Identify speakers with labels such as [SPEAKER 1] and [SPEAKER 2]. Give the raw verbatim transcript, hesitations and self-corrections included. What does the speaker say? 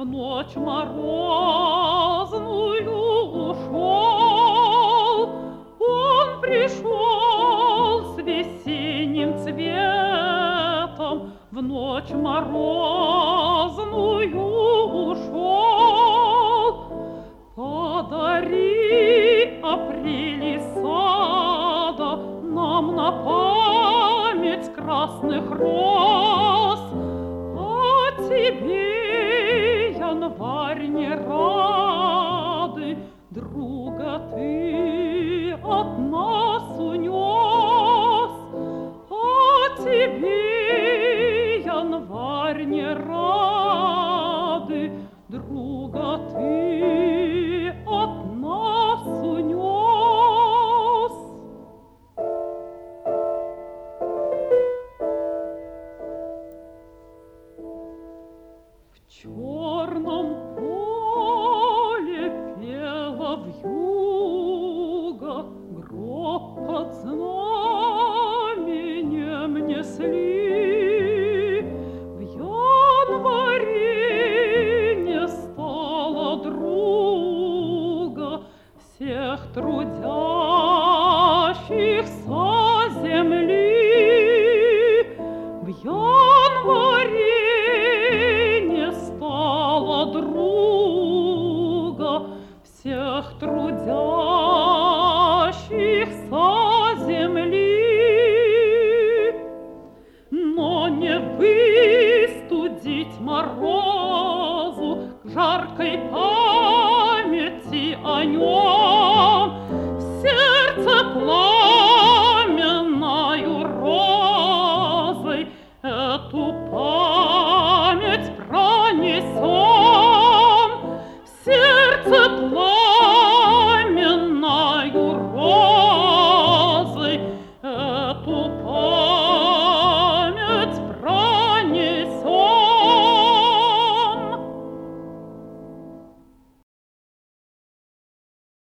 [SPEAKER 1] ночь морозную ушел, он пришел с весенним цветом, в ночь морозную ушел. Подари, апрель сада, нам на память красных роз, а тебе, январь, не рады, друга ты от нас унес, а тебе, январь, не рады, друга ты от нас унес. В черном поле пела вьюга, гроб под знаменем несли. В январе не стало друга всех трудящихся земли. В январе не стало друга всех трудящихся земли. Но не выстудить морозу к жаркой памяти о нем, в сердце пламенною розой эту память пронесем.